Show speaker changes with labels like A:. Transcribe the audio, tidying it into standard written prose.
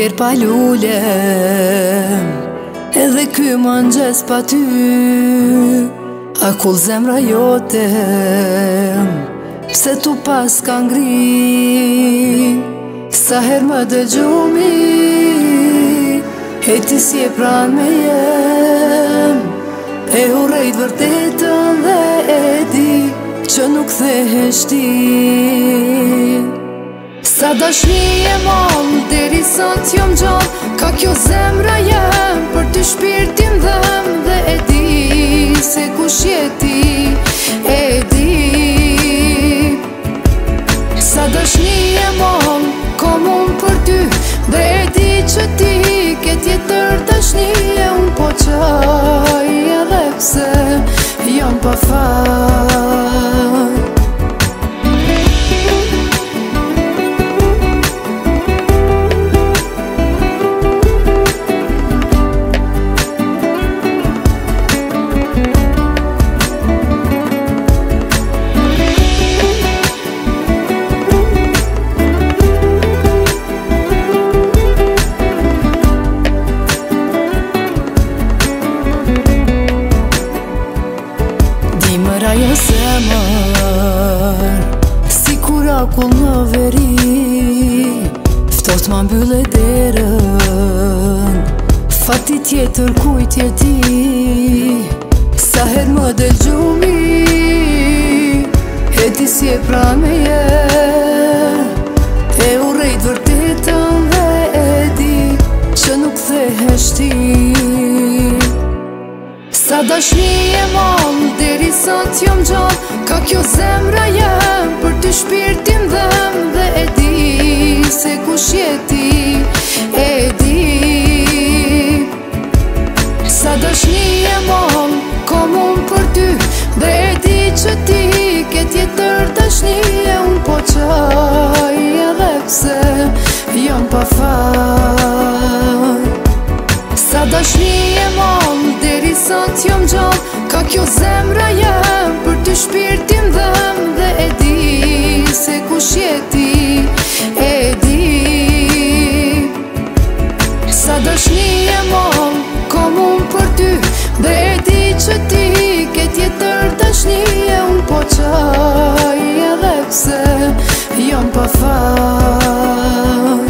A: her pa lullem, edhe ky mëngjes pa ty. A kull zemra jote, pse tu pas ka ngri? Sa her më dëgjumi, ti si e pran me jem. E urrejt vërtetën dhe e di që nuk thehesh ti. Sa dashni e mon, deri sot jom gjon. Ka kjo zemra jem, për ty shpirtin dhem. Dhe e di se kush je ti, e di. Sa dashni e mon, kom unë për ty. Dhe e di që ti ke tjetër dashni. E unë po qaj edhe pse jom pa faj. Ajo zemër, si kur akull në veri, ftoht ma mbylle derën. Fati tjetër kujt je ti, sa her më dëgjumi, e ti si e pran me jem. E urrejt vërtetën dhe e di që nuk thehesh ti. Sa dashni e mon, deri sot jom gjon. Ka kjo zemra jem, për ty shpirtin dhem. Dhe e di se kush je ti, e di. Sa dashni e mon, kom unë për ty. Dhe e di që ti ke tjetër dashni. E unë po qaj edhe pse jom pa faj. Sa dashni e mon, deri sot jom gjon. Ka kjo zemra jem, për ty shpirtin dhem. Dhe e di se kush je ti, e di. Sa dashni e mon, kom unë për ty. Dhe e di që ti ke tjetër dashni. E unë po qaj edhe pse jom pa faj.